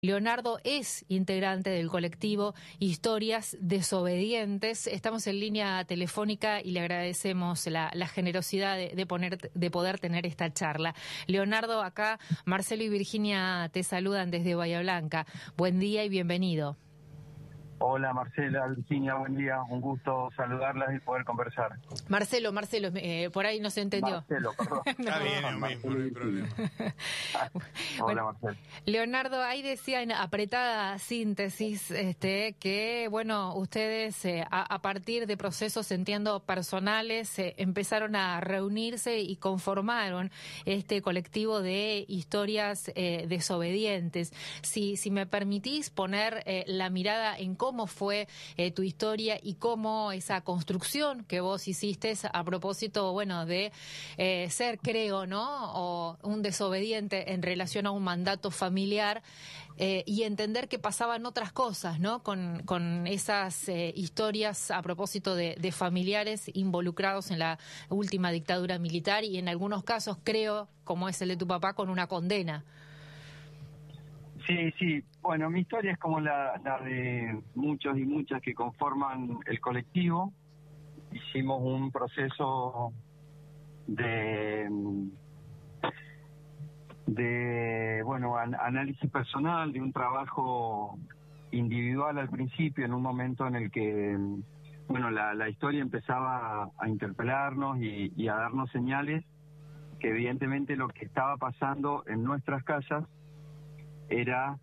Leonardo es integrante del colectivo Historias Desobedientes. Estamos en línea telefónica y le agradecemos la generosidad de poder tener esta charla. Leonardo, acá Marcelo y Virginia te saludan desde Bahía Blanca. Buen día y bienvenido. Hola Marcela, Virginia, buen día, un gusto saludarlas y poder conversar. Marcelo, por ahí no se entendió. Marcelo, perdón. No. Está bien, lo mismo, no hay problema. Hola Bueno, Marcelo. Leonardo, ahí decía en apretada síntesis que, bueno, ustedes a partir de procesos, entiendo, personales, empezaron a reunirse y conformaron este colectivo de historias desobedientes. Si me permitís poner la mirada en cómo fue tu historia y cómo esa construcción que vos hiciste a propósito, bueno, de ser, creo, ¿no? O un desobediente en relación a un mandato familiar y entender que pasaban otras cosas, ¿no? Con esas historias a propósito de familiares involucrados en la última dictadura militar y en algunos casos, creo, como es el de tu papá, con una condena. Sí, bueno, mi historia es como la de muchos y muchas que conforman el colectivo. Hicimos un proceso de bueno, análisis personal, de un trabajo individual al principio, en un momento en el que, bueno, la historia empezaba a interpelarnos y a darnos señales que evidentemente lo que estaba pasando en nuestras casas era,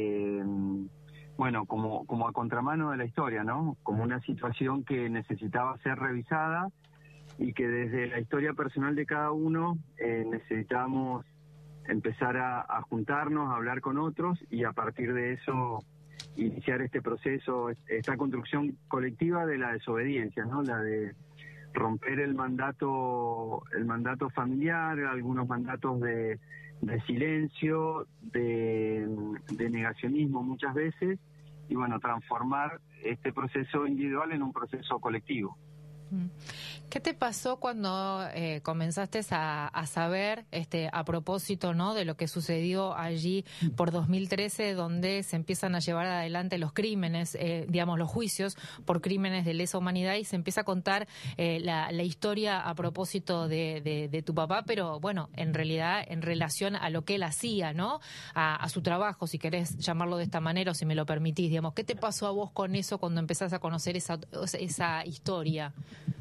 bueno, como a contramano de la historia, ¿no? Como una situación que necesitaba ser revisada y que desde la historia personal de cada uno necesitábamos empezar a juntarnos, a hablar con otros y a partir de eso iniciar este proceso, esta construcción colectiva de la desobediencia, ¿no? La de romper el mandato familiar, algunos mandatos de silencio, de negacionismo muchas veces, y bueno, transformar este proceso individual en un proceso colectivo. ¿Qué te pasó cuando comenzaste a saber, a propósito, ¿no?, de lo que sucedió allí por 2013, donde se empiezan a llevar adelante los crímenes, digamos, los juicios por crímenes de lesa humanidad y se empieza a contar la historia a propósito de tu papá, pero bueno, en realidad en relación a lo que él hacía, ¿no?, a su trabajo, si querés llamarlo de esta manera o si me lo permitís, digamos, ¿qué te pasó a vos con eso cuando empezás a conocer esa historia?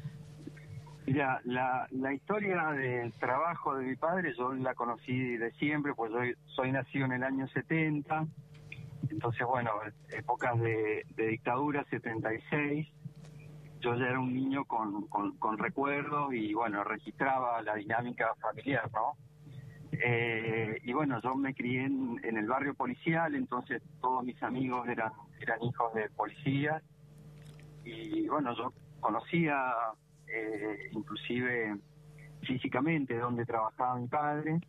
Mira, la historia del trabajo de mi padre yo la conocí de siempre, pues yo soy nacido en el año 70, entonces bueno, épocas de dictadura, 76, yo ya era un niño con recuerdos y bueno, registraba la dinámica familiar, ¿no? Y bueno, yo me crié en el barrio policial, entonces todos mis amigos eran hijos de policías y bueno, yo conocía inclusive físicamente donde trabajaba mi padre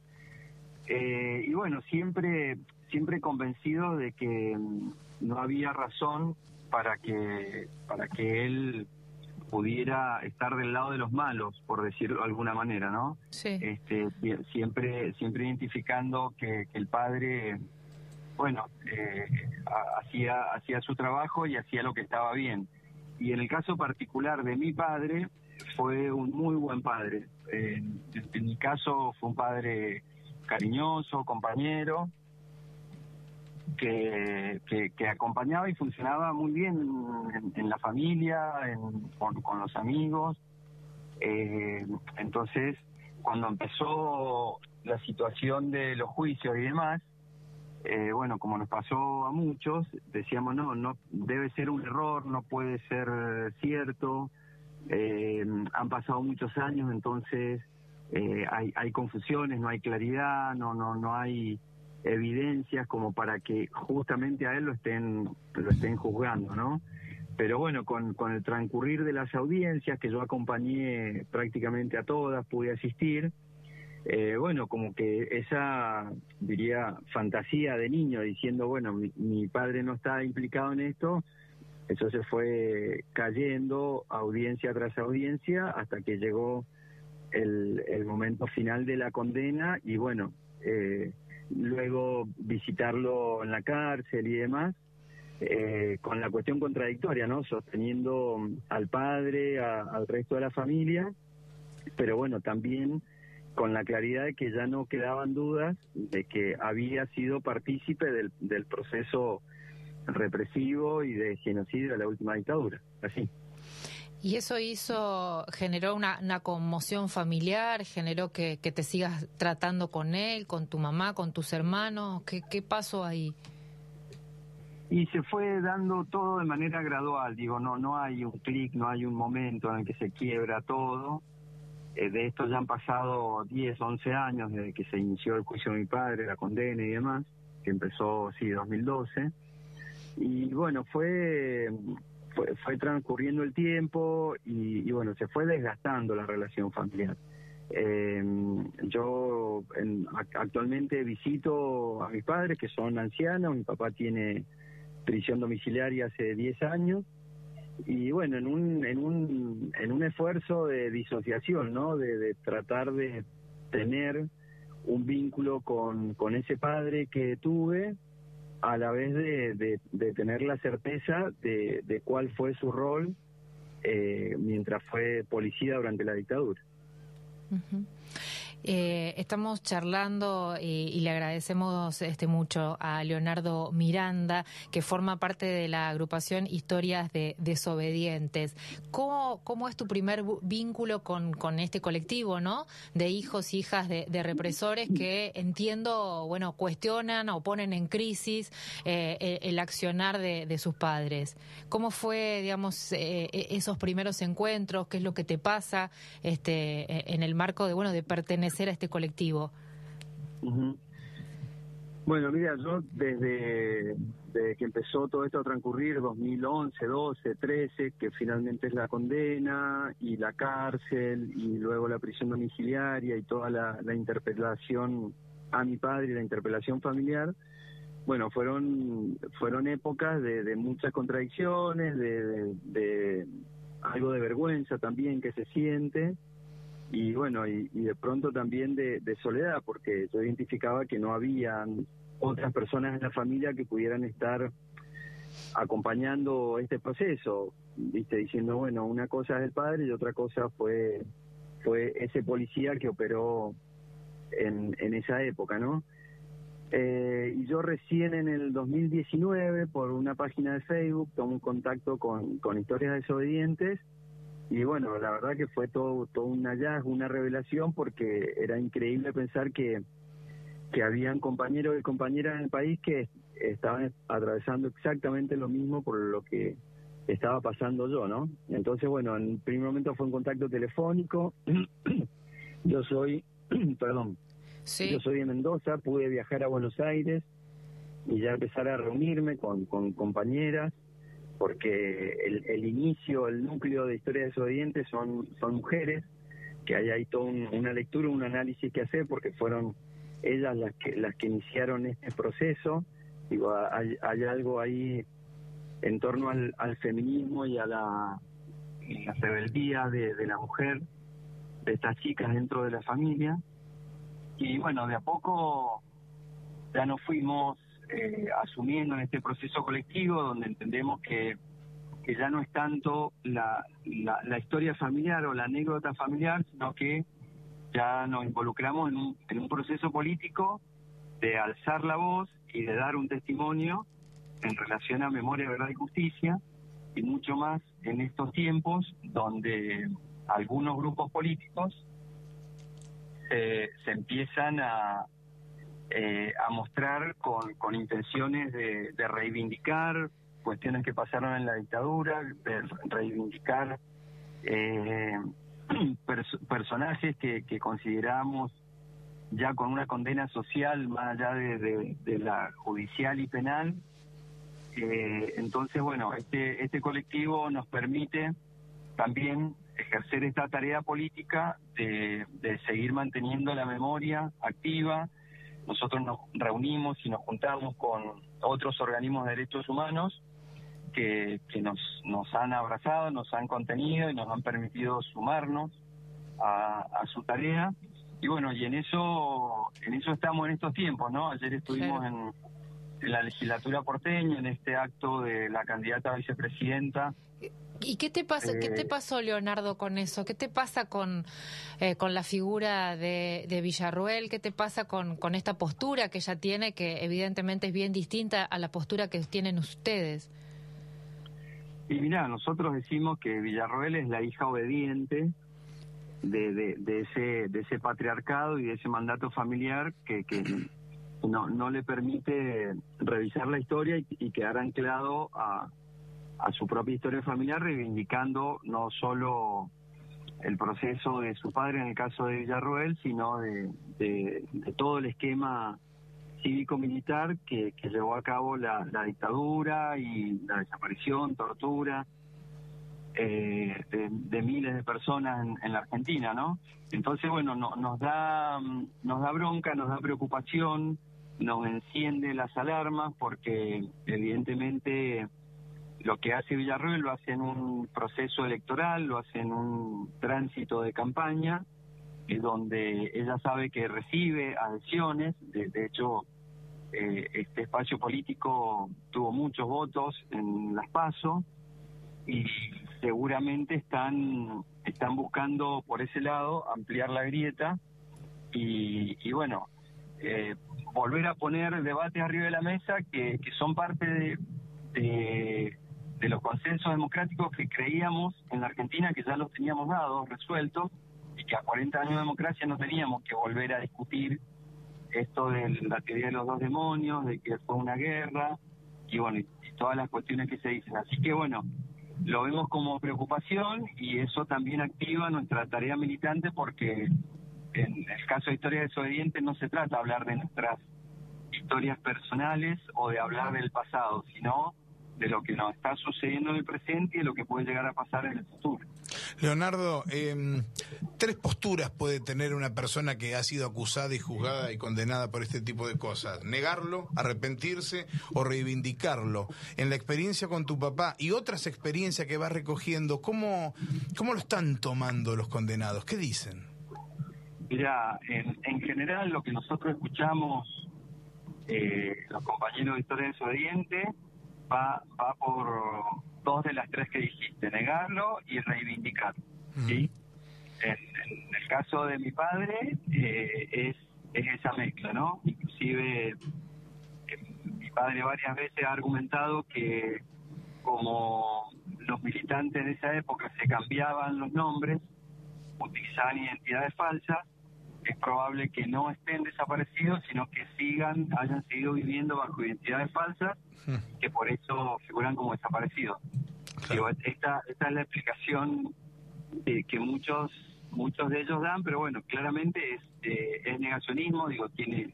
y bueno, siempre convencido de que no había razón para que él pudiera estar del lado de los malos, por decirlo de alguna manera, ¿no? Sí. Siempre identificando que el padre, bueno, hacía su trabajo y hacía lo que estaba bien. Y en el caso particular de mi padre, fue un muy buen padre. En mi caso fue un padre cariñoso, compañero, que acompañaba y funcionaba muy bien en la familia, con los amigos. Entonces, cuando empezó la situación de los juicios y demás, bueno, como nos pasó a muchos, decíamos no debe ser un error, no puede ser cierto. Han pasado muchos años, entonces hay confusiones, no hay claridad, no hay evidencias como para que justamente a él lo estén juzgando, ¿no? Pero bueno, con el transcurrir de las audiencias, que yo acompañé prácticamente a todas, pude asistir, bueno, como que esa, diría, fantasía de niño diciendo, bueno, mi padre no está implicado en esto, eso se fue cayendo audiencia tras audiencia hasta que llegó el momento final de la condena y bueno, luego visitarlo en la cárcel y demás, con la cuestión contradictoria, ¿no? Sosteniendo al padre, al resto de la familia, pero bueno, también con la claridad de que ya no quedaban dudas de que había sido partícipe del proceso represivo y de genocidio de la última dictadura, así. Y eso generó una conmoción familiar, generó que te sigas tratando con él, con tu mamá, con tus hermanos. ¿Qué pasó ahí? Y se fue dando todo de manera gradual, digo, no hay un clic, no hay un momento en el que se quiebra todo. De esto ya han pasado 10, 11 años desde que se inició el juicio de mi padre, la condena y demás, que empezó, sí, 2012. Y bueno, fue transcurriendo el tiempo y bueno, se fue desgastando la relación familiar. Yo actualmente visito a mis padres, que son ancianos. Mi papá tiene prisión domiciliaria hace 10 años. Y bueno, en un esfuerzo de disociación, ¿no? De tratar de tener un vínculo con ese padre que tuve, a la vez de tener la certeza de cuál fue su rol mientras fue policía durante la dictadura. Uh-huh. Estamos charlando y le agradecemos mucho a Leonardo Miranda, que forma parte de la agrupación Historias de Desobedientes. ¿Cómo es tu primer vínculo con este colectivo, ¿no? De hijos y hijas de represores que entiendo, bueno, cuestionan o ponen en crisis el accionar de sus padres? ¿Cómo fue, digamos, esos primeros encuentros? ¿Qué es lo que te pasa en el marco de pertenecer a este colectivo? Uh-huh. Bueno, mira, yo desde que empezó todo esto a transcurrir, 2011, 12, 13, que finalmente es la condena y la cárcel y luego la prisión domiciliaria y toda la interpelación a mi padre y la interpelación familiar, bueno, fueron épocas de muchas contradicciones, de algo de vergüenza también que se siente. Y bueno, y de pronto también de soledad, porque yo identificaba que no habían otras personas en la familia que pudieran estar acompañando este proceso, ¿viste? Diciendo, bueno, una cosa es el padre y otra cosa fue ese policía que operó en esa época, ¿no? Y yo recién en el 2019, por una página de Facebook, tomé un contacto con Historias Desobedientes. Y bueno, la verdad que fue todo un hallazgo, una revelación, porque era increíble pensar que habían compañeros y compañeras en el país que estaban atravesando exactamente lo mismo por lo que estaba pasando yo, ¿no? Entonces, bueno, en el primer momento fue un contacto telefónico. Yo soy, perdón, sí. Yo soy de Mendoza, pude viajar a Buenos Aires y ya empezar a reunirme con compañeras, porque el inicio, el núcleo de Historias Desobedientes son mujeres, que hay toda una lectura, un análisis que hacer, porque fueron ellas las que iniciaron este proceso. Digo, hay algo ahí en torno al feminismo y a la rebeldía de la mujer, de estas chicas dentro de la familia. Y bueno, de a poco ya nos fuimos asumiendo en este proceso colectivo, donde entendemos que ya no es tanto la historia familiar o la anécdota familiar, sino que ya nos involucramos en un proceso político de alzar la voz y de dar un testimonio en relación a memoria, verdad y justicia, y mucho más en estos tiempos donde algunos grupos políticos se empiezan a mostrar con intenciones de reivindicar cuestiones que pasaron en la dictadura, de reivindicar personajes que consideramos ya con una condena social más allá de la judicial y penal. Entonces, bueno, este colectivo nos permite también ejercer esta tarea política de seguir manteniendo la memoria activa. Nosotros nos reunimos y nos juntamos con otros organismos de derechos humanos que nos han abrazado, nos han contenido y nos han permitido sumarnos a su tarea. bueno, y en eso estamos en estos tiempos, ¿no? Ayer estuvimos Claro. en la legislatura porteña, en este acto de la candidata a vicepresidenta. ¿Y qué te pasa, qué te pasó, Leonardo, con eso? ¿Qué te pasa con la figura de Villarroel? ¿Qué te pasa con esta postura que ella tiene, que evidentemente es bien distinta a la postura que tienen ustedes? Y mirá, nosotros decimos que Villarroel es la hija obediente de ese patriarcado y de ese mandato familiar que no le permite revisar la historia y quedar anclado a su propia historia familiar, reivindicando no solo el proceso de su padre en el caso de Villarroel, sino de todo el esquema cívico-militar que llevó a cabo la dictadura y la desaparición, tortura de miles de personas en la Argentina, ¿no? Entonces, bueno, nos da bronca, nos da preocupación, nos enciende las alarmas porque evidentemente lo que hace Villarroel lo hace en un proceso electoral, lo hace en un tránsito de campaña, donde ella sabe que recibe adhesiones. De hecho, este espacio político tuvo muchos votos en las PASO y seguramente están buscando por ese lado ampliar la grieta y bueno, volver a poner debates arriba de la mesa que son parte de los consensos democráticos que creíamos en la Argentina que ya los teníamos dados, resueltos, y que a 40 años de democracia no teníamos que volver a discutir esto de la teoría de los dos demonios, de que fue una guerra, y bueno, y todas las cuestiones que se dicen. Así que bueno, lo vemos como preocupación y eso también activa nuestra tarea militante porque en el caso de Historia Desobediente no se trata de hablar de nuestras historias personales o de hablar del pasado, sino de lo que nos está sucediendo en el presente y de lo que puede llegar a pasar en el futuro. Leonardo, 3 posturas puede tener una persona que ha sido acusada y juzgada y condenada por este tipo de cosas: negarlo, arrepentirse o reivindicarlo. En la experiencia con tu papá y otras experiencias que vas recogiendo, ¿cómo lo están tomando los condenados? ¿Qué dicen? Mira, en general lo que nosotros escuchamos, los compañeros de Historia Desobediente, va por 2 de las 3 que dijiste: negarlo y reivindicarlo, ¿sí? En el caso de mi padre es esa mezcla, ¿no? Inclusive mi padre varias veces ha argumentado que como los militantes de esa época se cambiaban los nombres, utilizaban identidades falsas, es probable que no estén desaparecidos, sino que hayan seguido viviendo bajo identidades falsas, que por eso figuran como desaparecidos. Claro. Digo, esta es la explicación que muchos de ellos dan, pero bueno, claramente es negacionismo. Digo, tiene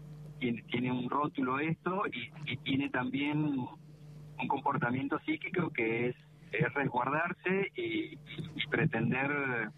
un rótulo esto y tiene también un comportamiento psíquico que es resguardarse y pretender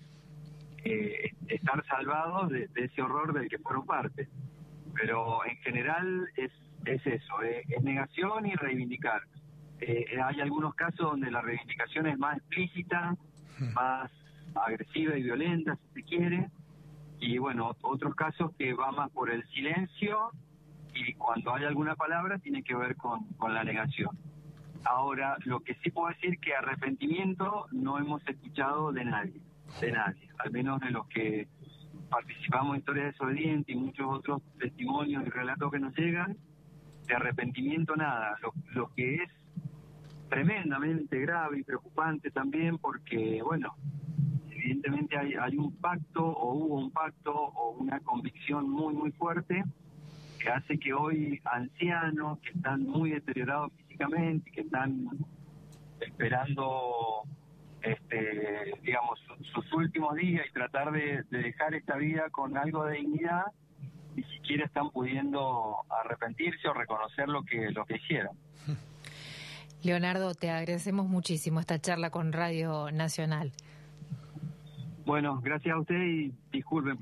estar salvados de ese horror del que fueron parte. Pero en general es eso, es negación y reivindicar. Hay algunos casos donde la reivindicación es más explícita, más agresiva y violenta, si se quiere, y bueno, otros casos que va más por el silencio y cuando hay alguna palabra tiene que ver con la negación. Ahora, lo que sí puedo decir que arrepentimiento no hemos escuchado de nadie, al menos de los que participamos en Historia Desobediente y muchos otros testimonios y relatos que nos llegan. De arrepentimiento nada, lo que es tremendamente grave y preocupante también porque, bueno, evidentemente hay un pacto o hubo un pacto o una convicción muy muy fuerte que hace que hoy ancianos que están muy deteriorados físicamente, que están esperando digamos sus últimos días y tratar de dejar esta vida con algo de dignidad, ni siquiera están pudiendo arrepentirse o reconocer lo que hicieron. Leonardo, te agradecemos muchísimo esta charla con Radio Nacional. Bueno, gracias a usted y disculpen porque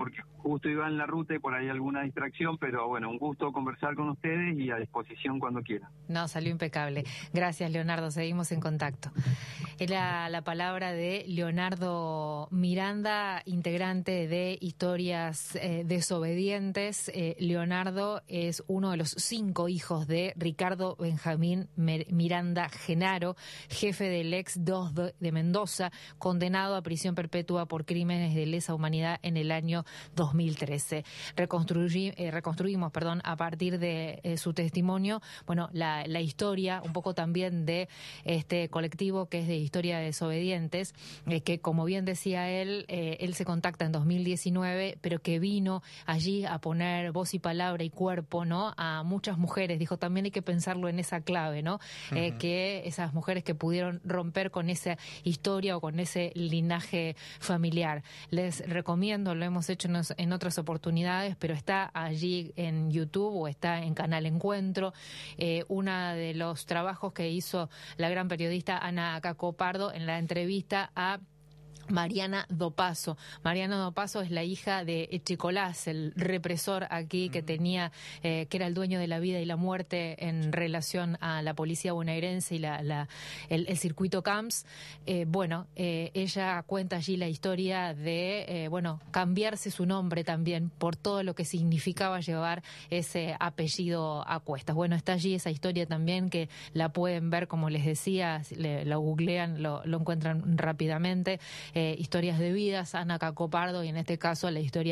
justo iba en la ruta y por ahí alguna distracción, pero bueno, un gusto conversar con ustedes y a disposición cuando quieran. No, salió impecable. Gracias, Leonardo. Seguimos en contacto. Era la palabra de Leonardo Miranda, integrante de Historias Desobedientes. Leonardo es uno de los 5 hijos de Ricardo Benjamín Miranda Genaro, jefe del ex 2 de Mendoza, condenado a prisión perpetua por crímenes de lesa humanidad en el año 2013. Reconstruimos, a partir de su testimonio, bueno, la historia, un poco también de este colectivo que es de Historia de Desobedientes, que como bien decía él se contacta en 2019, pero que vino allí a poner voz y palabra y cuerpo, ¿no?, a muchas mujeres. Dijo, también hay que pensarlo en esa clave, ¿no? Que esas mujeres que pudieron romper con esa historia o con ese linaje familiar. Les recomiendo, lo hemos hecho en otras oportunidades, pero está allí en YouTube o está en Canal Encuentro, uno de los trabajos que hizo la gran periodista Ana Cacopardo en la entrevista a Mariana Dopaso. Mariana Dopaso es la hija de Echecolás, el represor aquí que tenía, que era el dueño de la vida y la muerte en relación a la policía bonaerense y el circuito Camps. Ella cuenta allí la historia de, cambiarse su nombre también por todo lo que significaba llevar ese apellido a cuestas. Bueno, está allí esa historia también que la pueden ver, como les decía, lo googlean, lo encuentran rápidamente. Historias de vidas, Ana Cacopardo, y en este caso la historia